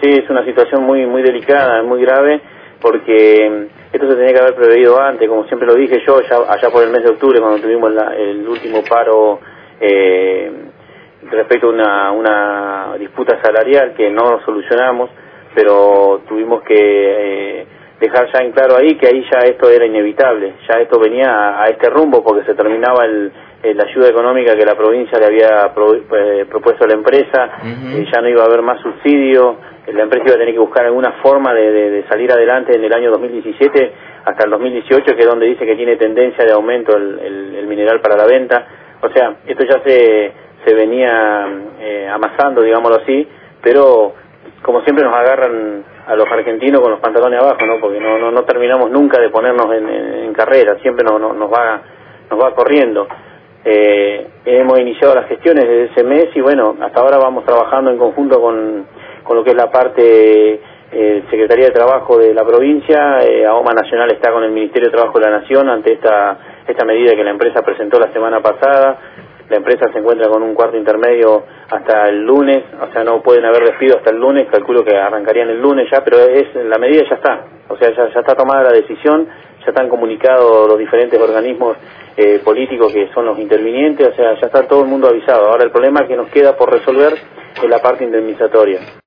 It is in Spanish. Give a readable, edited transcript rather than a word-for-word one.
Sí, es una situación muy delicada, muy grave, porque esto se tenía que haber preveído antes, como siempre lo dije yo, allá por el mes de octubre, cuando tuvimos el último paro respecto a una disputa salarial que no solucionamos, pero tuvimos que dejar ya en claro ahí que ahí ya esto era inevitable, ya esto venía a este rumbo porque se terminaba la ayuda económica que la provincia le había propuesto a la empresa, ya no iba a haber más subsidio, la empresa iba a tener que buscar alguna forma de salir adelante en el año 2017 hasta el 2018, que es donde dice que tiene tendencia de aumento el mineral para la venta. O sea, esto ya se venía amasando, digámoslo así, pero como siempre nos agarran a los argentinos con los pantalones abajo, ¿no? Porque no terminamos nunca de ponernos en carrera, siempre nos va corriendo. Hemos iniciado las gestiones desde ese mes y bueno, hasta ahora vamos trabajando en conjunto con lo que es la parte Secretaría de Trabajo de la provincia. AOMA Nacional está con el Ministerio de Trabajo de la Nación ante esta medida que la empresa presentó la semana pasada. La empresa se encuentra con un cuarto intermedio hasta el lunes, o sea, no pueden haber despido hasta el lunes, calculo que arrancarían el lunes ya, pero la medida ya está, o sea, ya está tomada la decisión, ya están comunicados los diferentes organismos políticos que son los intervinientes, o sea, ya está todo el mundo avisado. Ahora el problema que nos queda por resolver es la parte indemnizatoria.